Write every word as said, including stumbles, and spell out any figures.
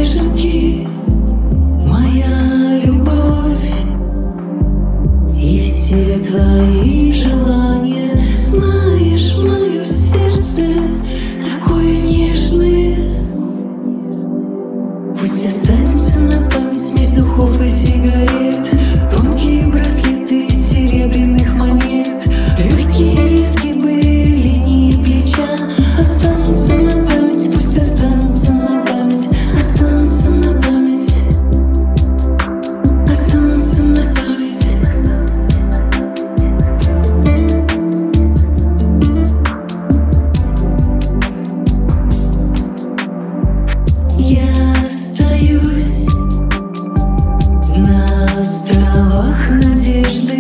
снежинки, моя любовь и все твои желания. Знаешь, мое сердце такое нежное. Пусть останется на память смесь духов и сигарет, тонкие браслеты серебряных монет, легкие изгибы линии плеча. Останутся на память, пусть останутся на память, останутся на память, останутся на память. Я остаюсь на островах надежды.